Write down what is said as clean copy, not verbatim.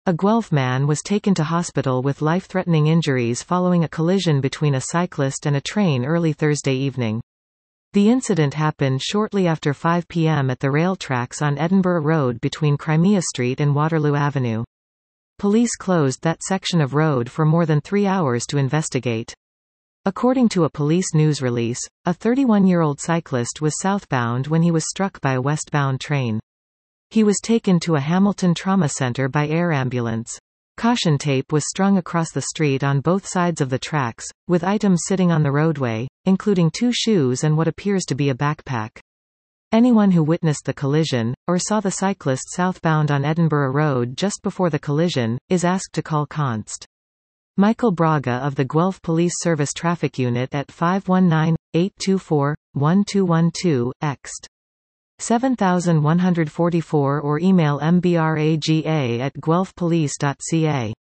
A Guelph man was taken to hospital with life-threatening injuries following a collision between a cyclist and a train early Thursday evening. The incident happened shortly after 5 p.m. at the rail tracks on Edinburgh Road between Crimea Street and Waterloo Avenue. Police closed that section of road for more than 3 hours to investigate. According to a police news release, a 31-year-old cyclist was southbound when he was struck by a westbound train. He was taken to a Hamilton trauma center by air ambulance. Caution tape was strung across the street on both sides of the tracks, with items sitting on the roadway, including 2 shoes and what appears to be a backpack. Anyone who witnessed the collision, or saw the cyclist southbound on Edinburgh Road just before the collision, is asked to call Const. Michael Braga of the Guelph Police Service Traffic Unit at 519-824-1212, ext. 7144 or email mbraga@guelphpolice.ca.